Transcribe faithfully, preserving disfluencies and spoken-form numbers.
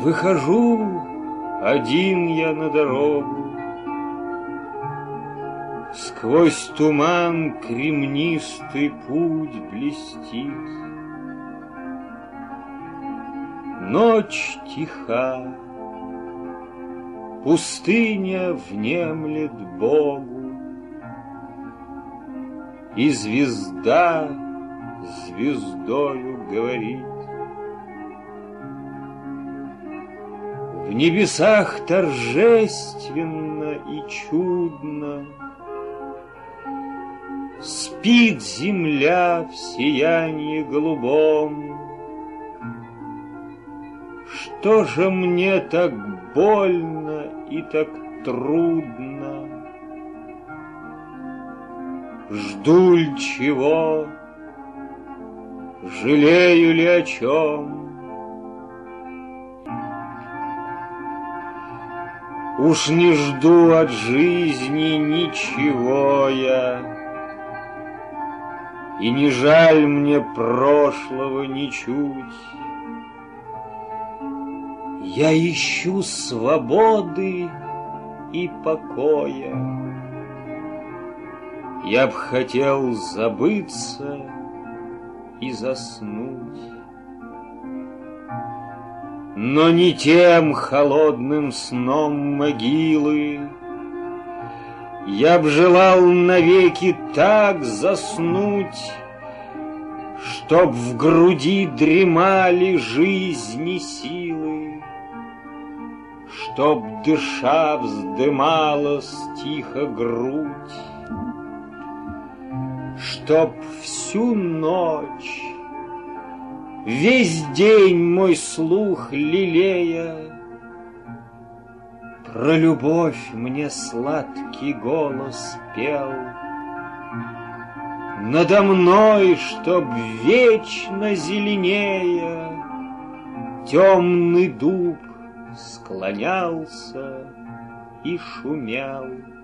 Выхожу один я на дорогу, сквозь туман кремнистый путь блестит. Ночь тиха, пустыня внемлет Богу, и звезда звездою говорит. В небесах торжественно и чудно спит земля в сиянии голубом. Что же мне так больно и так трудно? Жду ли чего? Жалею ли о чем? Уж не жду от жизни ничего я, и не жаль мне прошлого ничуть. Я ищу свободы и покоя. Я б хотел забыться и заснуть, но не тем холодным сном могилы. Я б желал навеки так заснуть, чтоб в груди дремали жизни силы, чтоб, дыша, вздымалась тихо грудь, чтоб всю ночь, весь день мой слух лелея, про любовь мне сладкий голос пел. Надо мной, чтоб вечно зеленея, темный дуб склонялся и шумел.